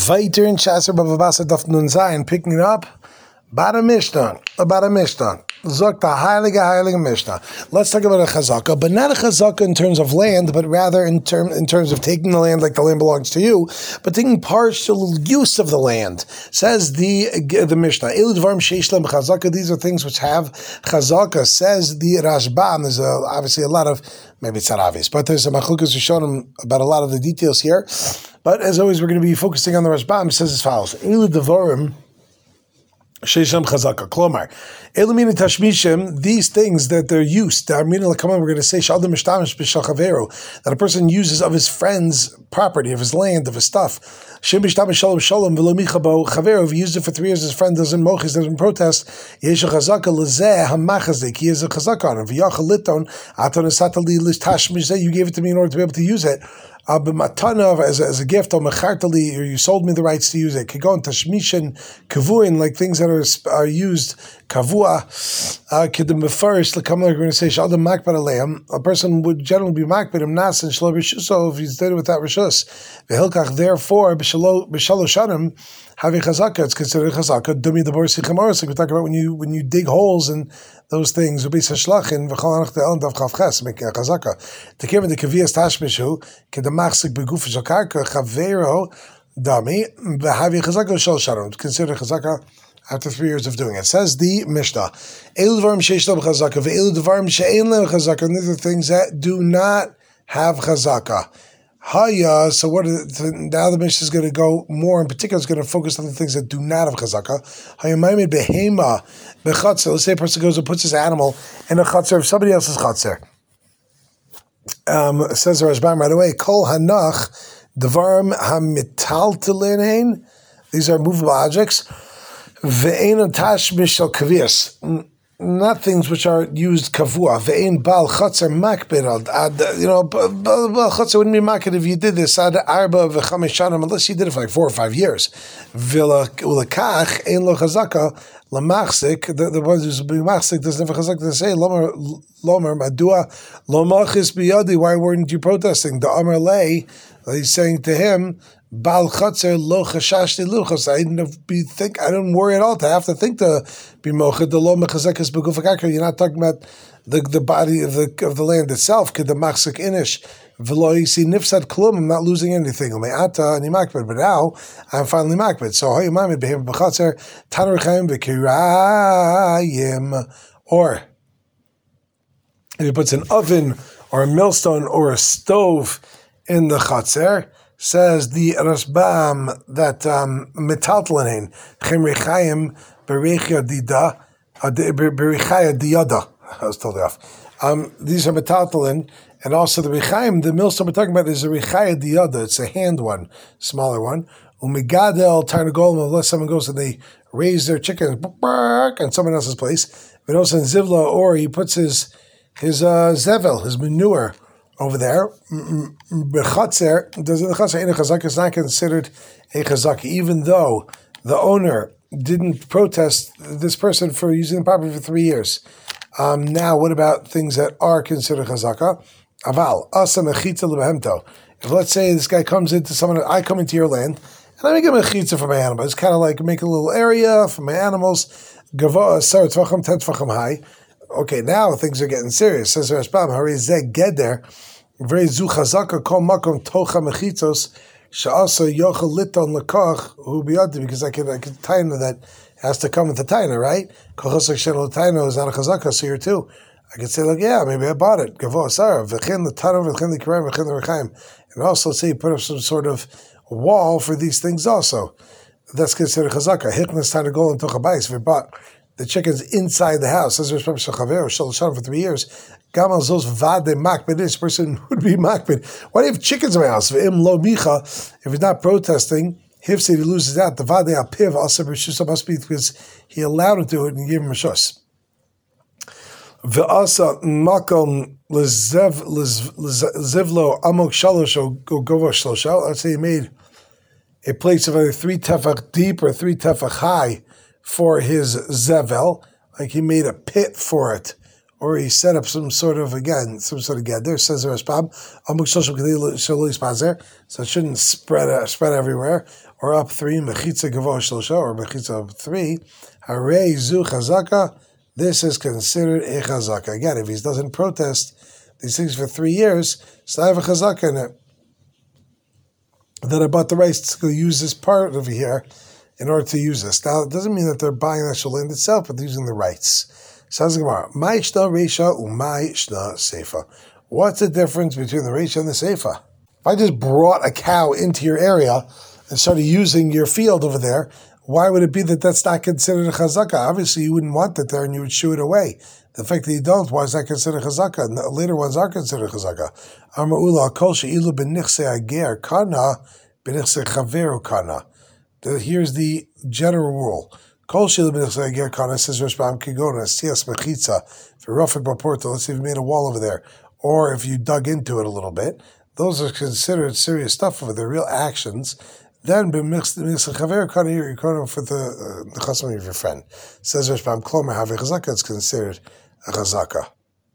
Weiter in Chaser Bava Basra Daf Nun Zayin, picking it up about a Mishnah. Zok the heilige Mishnah. Let's talk about a chazaka, but not a chazaka in terms of land, but rather in terms of taking the land like the land belongs to you, but taking partial use of the land. Says the Mishnah. These are things which have chazaka. Says the Rashbam. There's obviously a lot of, maybe it's not obvious, but there's a machlukas Rishonim about a lot of the details here. But as always, we're going to be focusing on the Rashbam. It says as follows: Elu devarim sheisham chazaka. Klomar, elamina tashmishim. These things that they're used. We're going to say shalom mishtamish b'shalchaveru, that a person uses of his friend's property, of his land, of his stuff. Shem mishtamish shalom shalom v'lo michabo chaveru. If he used it for 3 years, his friend doesn't mochis, doesn't protest. Yesh chazaka lezeh hamachazik. He has a chazaka on it. V'yachal liton aton esatali lishtashmish. You gave it to me in order to be able to use it. As a gift, or you sold me the rights to use it. Kigon tashmishin kavuin, like things that are used kavua. Kidim befarish lekamla. We're going to say shaldam makbar aleim. A person would generally be makbar him nas and shlo b'shuso if he's did it without rishus. V'hilkach therefore b'shalo shanim having chazaka. It's considered chazaka. Dumi the borsi chamoros. Like we talk about when you dig holes and those things. Ubi sashlachin v'chol anach de'elam dav chavches make a chazaka. Tekevin the kavias tashmishu kedamachzik beguf shakarka chavero dami v'havi chazaka shel sharon. Considered chazaka after 3 years of doing it. Says the Mishnah, Elu dvarim sheish lo b'chazaka ve'elu dvarim she'ein lo chazaka. And these are things that do not have chazaka. Haya, so now the Mishnah is going to go more in particular, is going to focus on the things that do not have chazaka. Haya maimed behema bechatzer. Let's say a person goes and puts his animal in a chatzer of somebody else's chatzer. Says the Rashbam right away, kol hanach dvarim hamitaltelin. These are movable objects. Ve'ein tash mishal kavias. Not things which are used kavua. Ve'ein bal chatzer makbid. Bal chatzer wouldn't be makbid if you did this ad arba v'chamesh shanim, unless you did it for like 4 or 5 years. V'lekach ein lo chazaka lamachzik. The one who's being machzik doesn't have a chazaka to say lomer madua lomachis biyadi. Why weren't you protesting? The Amar lei. He's saying to him, Bal Chatzer lo chashashti luchos. I didn't worry at all to have to think to be mochid the lo mechazekas begufakakar. You're not talking about the body of the land itself. Kid the machzik inish v'lo yisi nifsad klum. I'm not losing anything. Ume'ata ani makbid, but now I'm finally makbid. So hoy mamid behem b'chatzer taner chaim v'kirayim. Or if he puts an oven or a millstone or a stove in the chatzer. Says the Rashbam that metaltlanin chemrechayim berichya dida berichaya diyada. I was told off. These are metaltlin, and also the rechayim. The millstone we're talking about is a rechaya diyada. It's a hand one, smaller one. Umigadel tarnagolim. Unless someone goes and they raise their chickens on someone else's place, but also in zivla, or he puts his zevel, his manure, over there. Bechatzer, does the chatzer in a chazaka is not considered a chazaka, even though the owner didn't protest this person for using the property for 3 years. Now, what about things that are considered chazaka? Aval asa mechitza lebehemto. If let's say this guy comes into someone, I come into your land and I make a mechitza for my animals. It's kind of like make a little area for my animals. Gavoa sar tvacham 10 tvacham high. Okay, now things are getting serious. Says Rashbam, Hari Zeg Geder, very zu chazaka kol makom tocha mechitzos she'asa yochel liton lekach hu biyadi, because I can taina that has to come with the taina, right? Kol chazak shel taina is not a chazaka, so here too. I could say like, yeah, maybe I bought it. Gavo asar v'chen l'tana v'chen l'kiram v'chen l'rechaim, and also let's say you put up some sort of wall for these things also. That's considered chazaka. Hichnas taina gol and tocha bayis. If we bought the chickens inside the house, says Rashbam Shachaver Shal for 3 years. Gamal Zos Vade Makbid. This person would be Makbid. Why do you have chickens in my house? V'im lo micha. If he's not protesting, if he loses out, the Vade Apiv Asa B'Shusa must be because he allowed him to do it and gave him a shus. V'asa Makom Lezivlo Amok Shalosh or Gova Shlosha. Let's say he made a place of either 3 tefach deep or 3 tefach high for his zevel, like he made a pit for it, or he set up some sort of gather. Says the Rashbam, so it shouldn't spread everywhere. or up 3, mechitza gavo shlosha, or mechitza up 3, harei zu chazaka, this is considered a chazaka. Again, if he doesn't protest these things for 3 years, so I have a chazaka in it. That I bought the rights to use this part over here in order to use this. Now, it doesn't mean that they're buying the actual land itself, but they're using the rights. Sounds like Gemara. Ma ishna reisha u'ma ishna seifa. What's the difference between the reisha and the seifa? If I just brought a cow into your area and started using your field over there, why would it be that that's not considered a chazaka? Obviously, you wouldn't want it there and you would shoo it away. The fact that you don't, why is that considered chazaka? And the later ones are considered chazaka. Amar ula kol she'ilu b'nichse ager kana b'nichse chaveru kana. Here's the general rule. Kol she'ilu b'nichse ager kana, says Rashbam Kigona, sias mechitza, for rafik baporto, let's say if you made a wall over there, or if you dug into it a little bit, those are considered serious stuff over there, real actions. Then b'nichse chaveru kana, you're kana for the chasam of your friend. Says Rashbam Klomer, have a chazaka, it's considered a chazaka.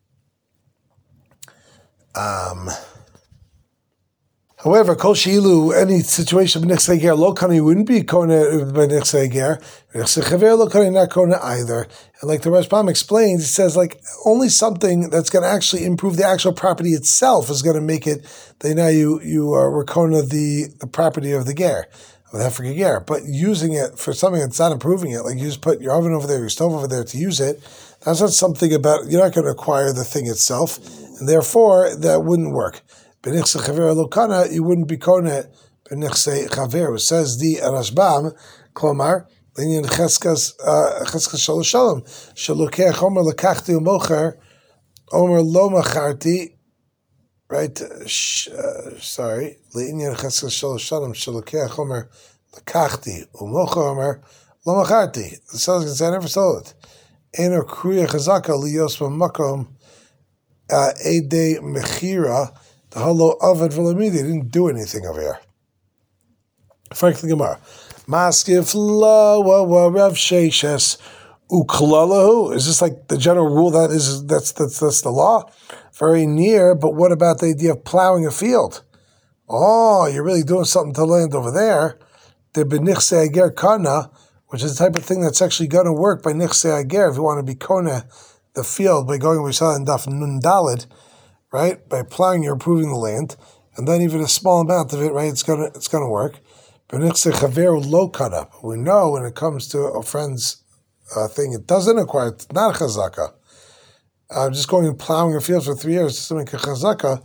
However, kol sheilu, any situation b'nichse ger lo kana, you wouldn't be kona b'nichse ger. B'nichse chaver lo kana, not kona either. And like the Rashbam explains, it says like only something that's going to actually improve the actual property itself is going to make it that now you are kona the property of the ger. Of the hefker ger. But using it for something that's not improving it, like you just put your oven over there, your stove over there to use it, that's not something about, you're not going to acquire the thing itself, and therefore that wouldn't work. B'nichse chaver lo kana, you wouldn't be kona b'nichse chaver. It says the Rashbam, klomar, l'inyan cheskas shalosh shalom, shalokech omer lekachti u'mocher, omer lo macharti, right, sorry, l'inyan cheskas shalosh shalom, shalokech omer lekachti u'mocher, omer lo macharti. The seller's going to say, I never sold it. Eno kruya chazaka liyos b'makom ede mechira, the halo avad v'lamidi, they didn't do anything over here. Frankly, Gemara. Maskif la wa rav sheishes uklalahu. Is this like the general rule that's the law? Very near, but what about the idea of plowing a field? Oh, you're really doing something to land over there. The b'nichse ager kana, which is the type of thing that's actually going to work by nichse ager, if you want to be kona the field by going we saw in daf nun dalid, right? By plowing, you're improving the land, and then even a small amount of it, right? It's gonna work. But nichse chaver lo kana. We know when it comes to a friend's thing, it doesn't acquire. It's not a chazaka. Just going and plowing a field for 3 years just to make a chazaka.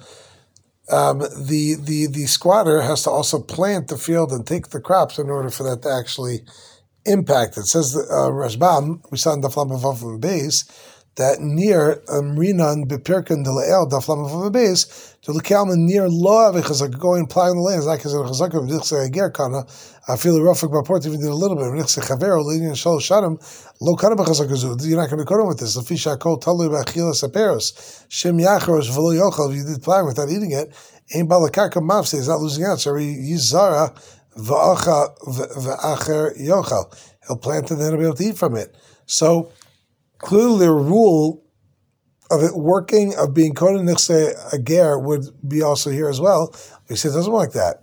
The squatter has to also plant the field and take the crops in order for that to actually impact. It says Rashbam, we saw in Daf Lamed Vav from base, that near Rinan Bepirkan de Lael Daf Lamed Vav base to Lekalman near Lo Avichazak going plowing the land is not considered chazaka of Nichse Ager Kana. I feel the Rafik Baport even did a little bit. Nichse Chavero Linian Shol Shadim Lo Kana B'Chazakazu. You're not going to be caught with this. Lefisha Kol Talu B'Achilas Aperos Shem Yacharos V'Lo Yochal. If you did plowing without eating it, Ein Balakaka Mavse is not losing out. So Yizara V'Acha V'Acher Yochal. He'll plant it and then he'll be able to eat from it. So clearly the rule of it working, of being Kohen Nichse Ager would be also here as well. We say it doesn't work like that.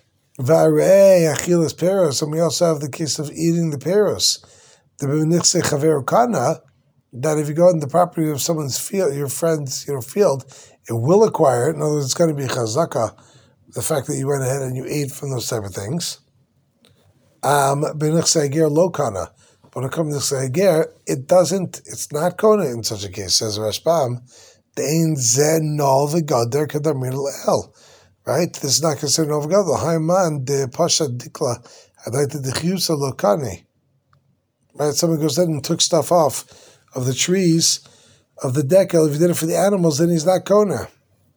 V'arei Achilas Peros, and we also have the case of eating the Peros. The Nichse Chaver Kana, that if you go on the property of someone's field, your friend's field, it will acquire it. In other words, it's going to be chazaka, the fact that you went ahead and you ate from those type of things. B'nichse Ager lo kana. When it comes to Ager, it's not kona in such a case, says Rashbam. Dein zen nol v'gader kadamir el. Right? This is not considered nol v'gader. Haiman de pasha dikla adayta dechyusa lo kani. Right? Someone goes in and took stuff off of the trees of the decal. If you did it for the animals, then he's not kona.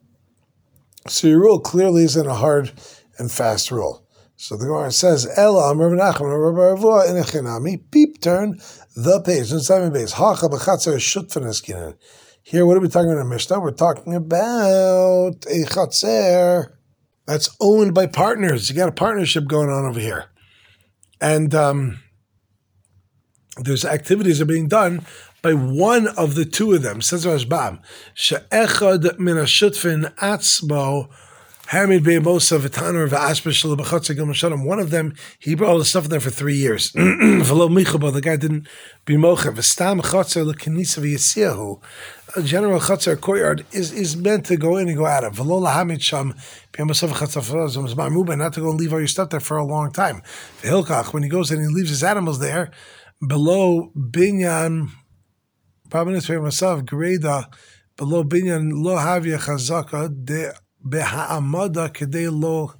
So your rule clearly isn't a hard and fast rule. So the Gemara says, Ela Amar Menachem Rabbi Ravua in Echinami. Peep, turn the page. Simon base. Hacha b'chatzer shutfen eskinen. Here, what are we talking about in Mishnah? We're talking about a chatzer that's owned by partners. You got a partnership going on over here, and there's activities that are being done by one of the two of them. Says Rashbam, she'echad min hashutfen atzmo Hamid Be'emosa V'Tanur V'Ashbash L'Bachatzer Gil Mashanim. One of them, he brought all the stuff in there for 3 years. V'lo Michabo, the guy didn't be mocha. V'stam Chatzer L'Kenisa V'Yisiyahu. A general Chatzer courtyard is meant to go in and go out of. V'lo Lahamid Sham Be'emosa V'Chatzer V'Zom Zman, not to go and leave all your stuff there for a long time. V'Hilkach, when he goes in and he leaves his animals there, below Binyan, Pabinus Ve'Mosav, Greda, below Binyan, Lo Havya Chazaka, De Beha'amada Kedei Lo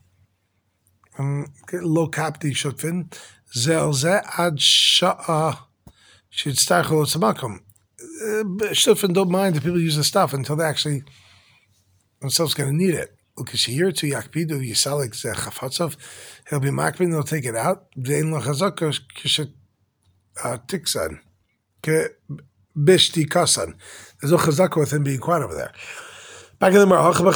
Kapti Shutfin, Zelze Ad Sha'a Shid Starchel Tzamakum. Shutfin don't mind if people use the stuff until they actually themselves going to need it. Ukashir to Yakpidu Yisalik Ze Chafatzov, he'll be makbin, they'll take it out. Dein Lo Chazaka Kishat Tiksan. Ke Bishti Kasan. There's no chazaka with him being quiet over there. Back in the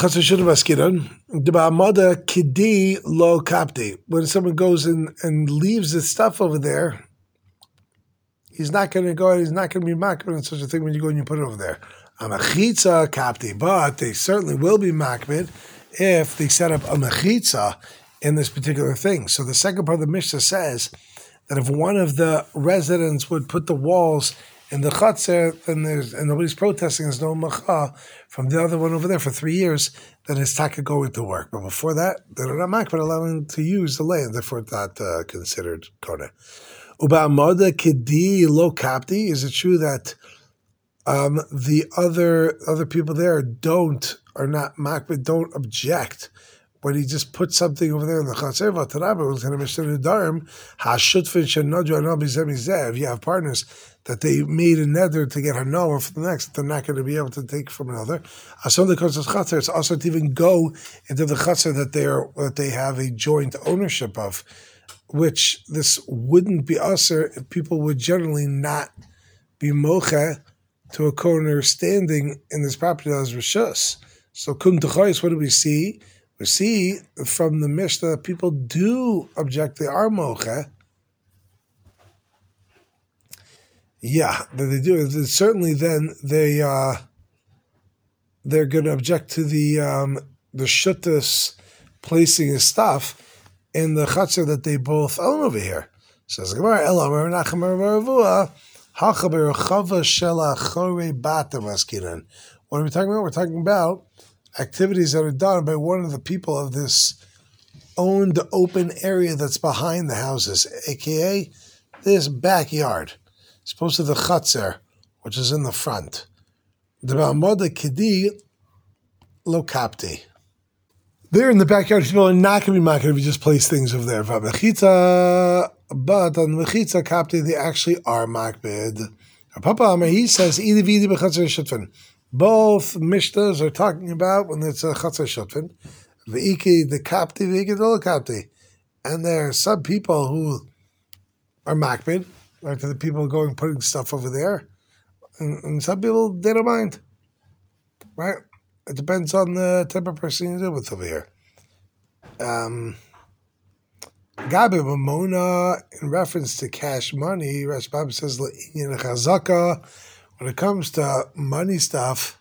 Ma'amada Kidi Lo Kapti. When someone goes in and leaves his stuff over there, he's not going to go, he's not going to be makbid on such a thing when you go and you put it over there. A mechitza Kapti, but they certainly will be makbid if they set up a mechitza in this particular thing. So the second part of the Mishnah says that if one of the residents would put the walls in the Chatzar, then and nobody's protesting, there's no macha from the other one over there for 3 years, then his taka going to work. But before that, they're not makbid allowing to use the land, therefore it's not considered kona. Uba amada kedi lo kapti, is it true that the other people there are not makbid, don't object when he just put something over there in the Chatzar? If you have partners that they made a nether to get Hanoah for the next, they're not going to be able to take from another. It's also to even go into the Chatzar that they have a joint ownership of, which this wouldn't be usher if people would generally not be mocha to a corner standing in this property as Rishus. So kum t'chayis, what do we see? We see from the Mishnah that people do object, they are mocha. Yeah, that they do. Certainly, then they're going to object to the shuttas placing his stuff in the chatzar that they both own over here. Says the Gemara, Elamar Nachem Ravua Hachaber Chava Shela Chore Bata Maskinan. What are we talking about? We're talking about activities that are done by one of the people of this owned open area that's behind the houses, aka this backyard. As opposed to the chatzar, which is in the front. The Ba'amoda Kedi Lo Kapti. There in the backyard, people are not going to be makbid if you just place things over there. But on the Mechitza Kapti, they actually are makbid. Papa Amar, he says, both Mishnahs are talking about when it's a chatzar shutfin, V'iki the Kapti, V'iki the Lo Kapti. And there are some people who are makbid, like to the people going putting stuff over there, and some people they don't mind, right? It depends on the type of person you deal with over here. Gabi Mamona, in reference to cash money, Rashbam says in chazaka, when it comes to money stuff,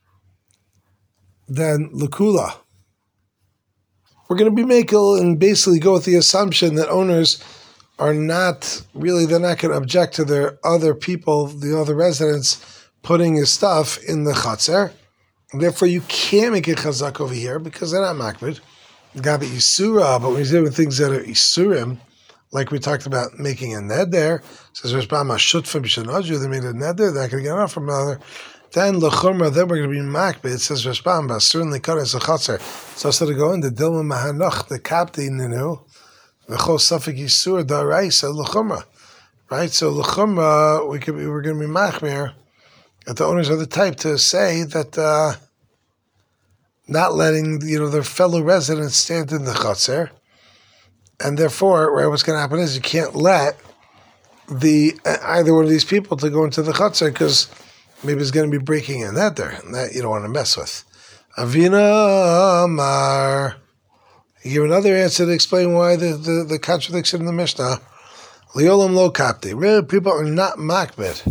then lakula. We're going to be makel and basically go with the assumption that owners are not really, they're not going to object to their other people, the other residents, putting his stuff in the chatzar. Therefore, you can't make a chazak over here because they're not makbid. Gabi isura, but when you're doing things that are isurim, like we talked about making a ned there, says Rashbam Shutfim Shanaju, they made a ned there, they're not going to get off from another. Then lechumra, then we're going to be makbid. It says Rashbam certainly cut as a chatzar. So instead of going to Dilma Mahanoch, the kapti ninu. Right, so l'chumra, we're going to be machmir that the owners are the type to say that not letting their fellow residents stand in the chatzar, and therefore, right, what's going to happen is you can't let either one of these people to go into the chatzar because maybe it's going to be breaking in that there, and that you don't want to mess with. Avina Amar. You give another answer to explain why the contradiction in the Mishnah. Liolam lo kapti. Really, people are not makbid.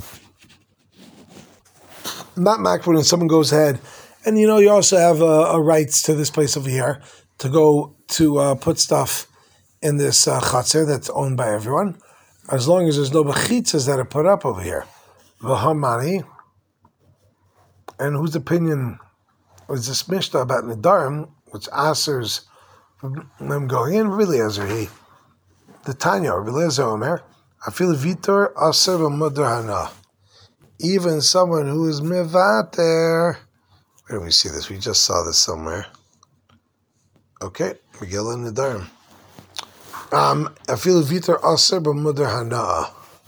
Not makbid when someone goes ahead. And you also have a rights to this place over here to go to put stuff in this chatzir that's owned by everyone, as long as there's no bechitzas that are put up over here. V'hamani, and whose opinion was this Mishnah about Nidarim, which asers them going in? Really, Ezra, the Tanya, really, Omer, Afil Vitor Aser B'Mudar Hana. Even someone who is mevater. Where do we see this? We just saw this somewhere. Okay, Megillah Nidarim. Afil Vitor Aser B'Mudar Hana.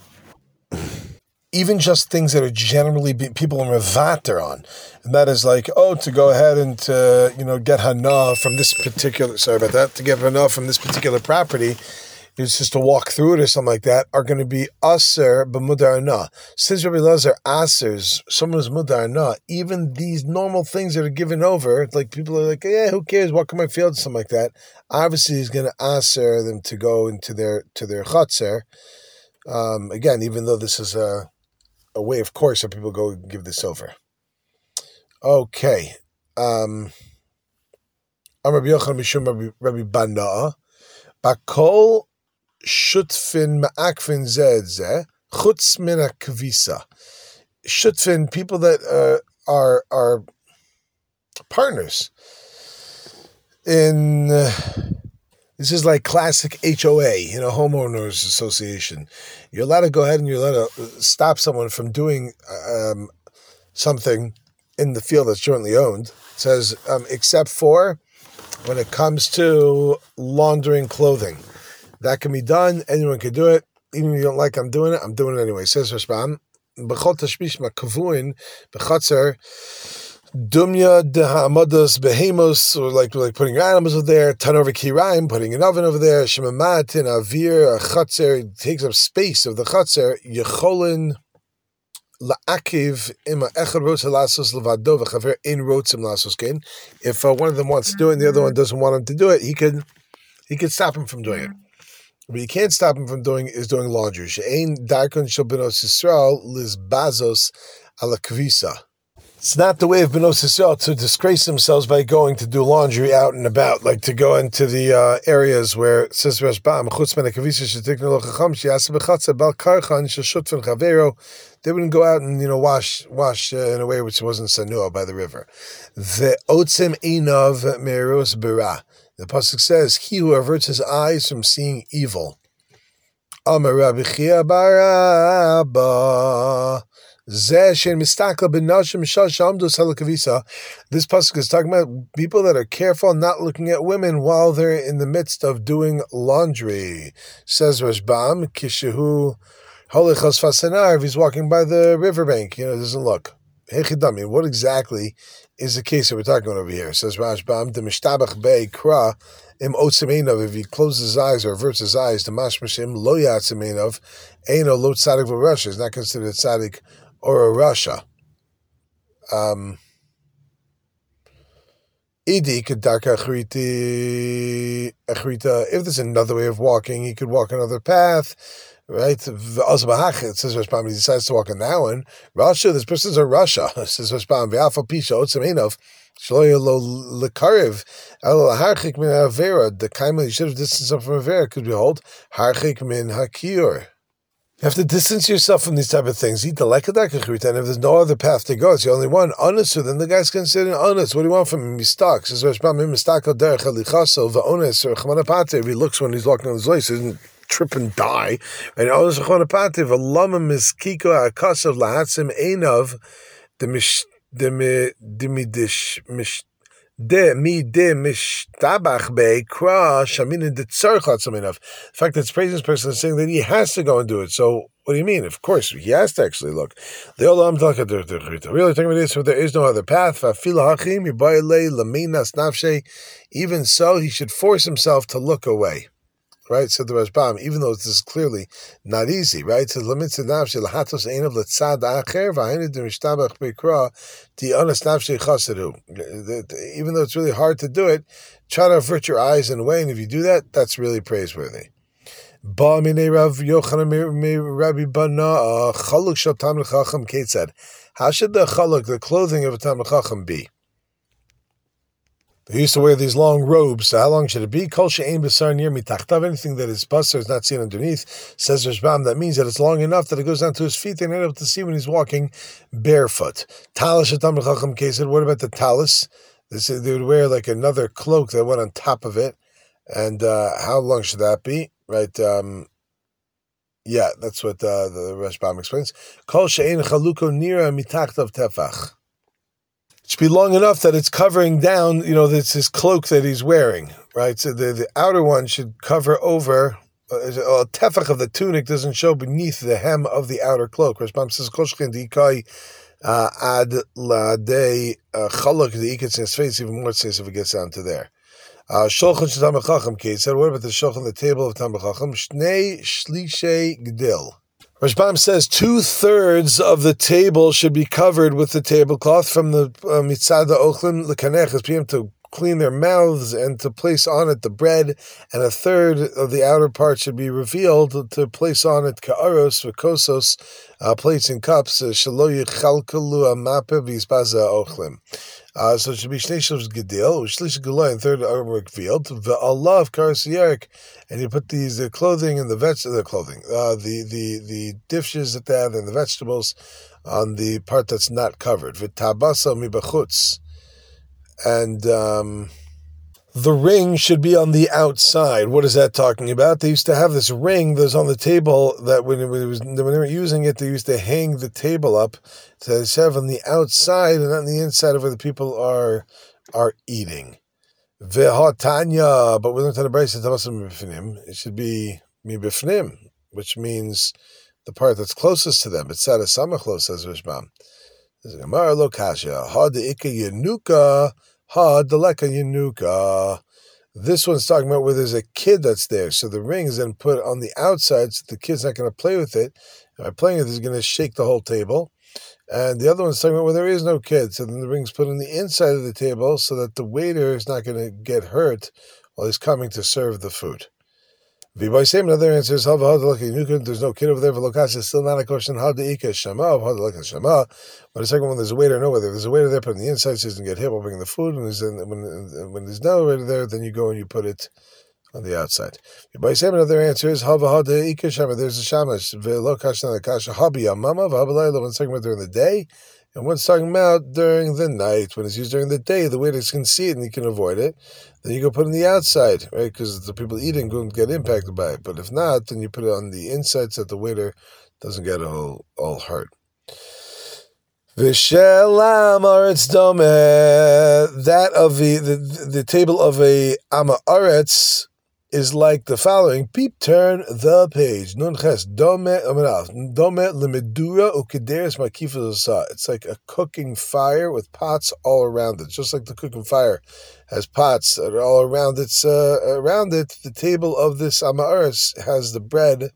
Even just things that are generally people are mevater on, and that is like, to go ahead and get hana from this particular. Sorry about that. To get hana from this particular property, it's just to walk through it or something like that, are going to be aser b'mudar hana. Since Rabbi Elazar asers, someone who's mudar hana, even these normal things that are given over, like people are like, yeah, who cares? Walk in my field, something like that. Obviously, he's going to aser them to go into their chatzar. Again, even though this is a way, of course, that people go give this over. Okay. Amar Rabbi Yochanan Mishum Rabbi Bana Bakol Shutfin Ma'akfin Zeh Chutz Min Kvisa. Shutfin, people that are partners in. This is like classic HOA, homeowners association. You're allowed to go ahead and you're allowed to stop someone from doing something in the field that's jointly owned. It says, except for when it comes to laundering clothing. That can be done. Anyone can do it. Even if you don't like I'm doing it anyway. It says Rashbam, B'chol tashmish ma'kavuin b'chatzer Dumya dehamados behemos, or like putting your animals over there. Tanor v'kiraim, putting an oven over there. Shemamat in avir a chatzer takes up space of the chatzer. Yecholin la'akiv ima echad rotza lasos levado v'chaver ein rotzim lasos ken. If one of them wants to do it and the other one doesn't want him to do it, he could stop him from doing it. But you can't stop him from doing laundry. She'ein darkon shel benos Yisrael lizbazos ala kvisa. It's not the way of Benos Yisrael to disgrace themselves by going to do laundry out and about, like to go into the areas where it says Rashbam, they wouldn't go out and wash in a way which wasn't sanua by the river. The pasuk says, "He who averts his eyes from seeing evil." Amar Rabbi Chia bar Abba. This pasuk is talking about people that are careful not looking at women while they're in the midst of doing laundry. Says Rashbam, Kishahu Holichos Fasanar, if he's walking by the riverbank, doesn't look. Hechidami, what exactly is the case that we're talking about over here? Says Rashbam, the Mishtabach Bey Kra Im Otsemenov, if he closes his eyes or averts his eyes, the Mashmashim Lo Yatsemenov, Eino Lo Tzadik V'Rasha, is not considered a Tzadik or a Rasha. Idi Kedarka Achrita. If there's another way of walking, he could walk another path, right? It says Rashbam, he decides to walk on that one. Rasha, this person's a Rasha. It says Rashbam, V'afa Pisha Otsemenov. Shloya lo lekariv el harchik min avera. The kaima you should have distanced him from avera could behold harchik min hakir. You have to distance yourself from these type of things. Eat the lekadakachrit, and if there's no other path to go, it's the only one. Honest, then the guy's considered honest. What do you want from him? He's stuck. Says Rashbam, mistako derech alichaso va'ones or chmanapate. If he looks when he's walking on his way, so he doesn't trip and die. And ones chmanapate v'lama miskiko akasav lahatzim einov the mish. The fact that it's praising this person is saying that he has to go and do it. So what do you mean? Of course, he has to actually look. Really talking about this, so there is no other path. Even so, he should force himself to look away. Right, said the Rashbam, even though this is clearly not easy, right? So even though it's really hard to do it, try to avert your eyes in a way, and if you do that, that's really praiseworthy. How should the chaluk, the clothing of a Talmid Chacham, be? They used to wear these long robes. So how long should it be? Kol she'ein basar nir mitachtav. Anything that is basar is not seen underneath. Says Rashbam, that means that it's long enough that it goes down to his feet. They're not able to see when he's walking barefoot. Talis shetam b'chacham kesed. What about the talis? They would wear like another cloak that went on top of it. And how long should that be? Right? Yeah, that's what the Rashbam explains. Kol she'ein chaluko nira mitachtav tefach. It should be long enough that it's covering down, that's his cloak that he's wearing, right? So the outer one should cover over, a tefach of the tunic doesn't show beneath the hem of the outer cloak. Rashbam says, Koshkin dikai ad ladei chalak diiketz in his face, even more says if it gets down to there. Shulchan shetam b'chacham case said, what about the shulchan, the table of tam b'chacham? Shnei shlishay gdil. Rashbam says 2/3 of the table should be covered with the tablecloth from the mitzad ochlim lekanech, as people to clean their mouths and to place on it the bread, and 1/3 of the outer part should be revealed to place on it ka'aros v'kosos, plates and cups, shelo yichalkalu amape v'isbaza ochlim. So it should be shnei shlos gedil, shlish gulay, and 1/3 are revealed. Ve'alav karas yarik, and you put the clothing and the dishes that they have and the vegetables on the part that's not covered. V'tabasa mibachutz, and the ring should be on the outside. What is that talking about? They used to have this ring that was on the table that when they were using it, they used to hang the table up to have on the outside and not on the inside of where the people are eating. Ve'hatanya, but we learned how to brace it. It should be mibifnim, which means the part that's closest to them. It's tzad samachlo, says Rashbam. There's a Gemara lo kasha. Ha de'ika yenuka. Ha deleka yenuka. This one's talking about where there's a kid that's there. So the ring is then put on the outside so the kid's not going to play with it. And by playing with it, he's going to shake the whole table. And the other one's talking about where there is no kid. So then the ring's put on the inside of the table so that the waiter is not going to get hurt while he's coming to serve the food. Another answer is there's no kid over there. It's still not a question. But the second one, there's a waiter. No, whether there's a waiter there, put on the inside so he doesn't get hit while bringing the food. And when there's no waiter there, then you go and you put it on the outside. Another answer is there's a shamash. One's talking about during the day, and one's talking about during the night. When it's used during the day, the waiters can see it and you can avoid it. Then you go put it on the outside, right? Because the people eating don't get impacted by it. But if not, then you put it on the inside so that the waiter doesn't get all hurt. V'shelam aretz domeh, that of the table of a ama aretz is like the following. Peep, turn the page. Nun ches domeh lemedura ukederes makifas. It's like a cooking fire with pots all around it. Just like the cooking fire has pots that are all around it. Around it, the table of this ama aretz has the bread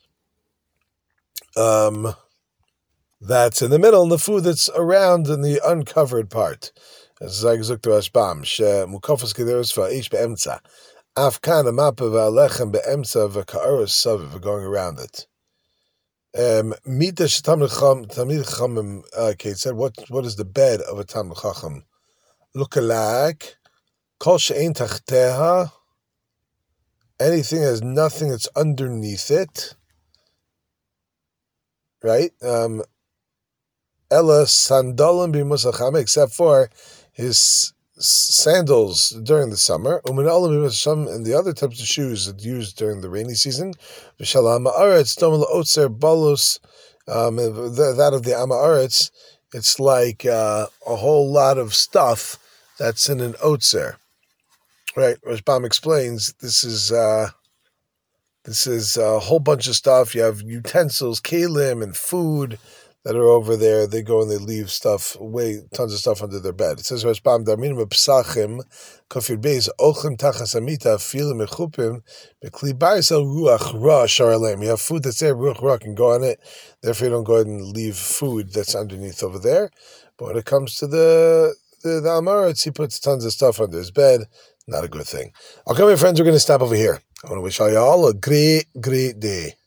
that's in the middle, and the food that's around in the uncovered part. As Zagzuk Rashbam, she mukafas kederes va'esh be'emtza. Afkan amape va'alechem be'emtza v'ka'aros saviv, going around it. Mita shetamid chachamim, Kate said, what is the bed of a tamid chacham? Look alike. Kol she'ein tachteha, anything that has nothing that's underneath it. Right? Ella sandalim b'musacham, except for his sandals during the summer. Uminalim b'musacham, and the other types of shoes that used during the rainy season. V'shalam ha'aretz domel otzer balus, that of the Amaretz, it's like a whole lot of stuff that's in an otzer. Right? Rashbam explains this is a whole bunch of stuff. You have utensils, kalim, and food that are over there. They go and they leave tons of stuff under their bed. It says Rashbam, Darminim Psachim, Kofir Beis, Ochim Tachas Amita, Filim Echupim, Bekli Barisel Ruach Ra Sharalem. You have food that's there, Ruach Ra can go on it. Therefore, you don't go ahead and leave food that's underneath over there. But when it comes to the Amaretz, he puts tons of stuff under his bed. Not a good thing. Okay, my friends, we're going to stop over here. I want to wish all y'all a great, great day.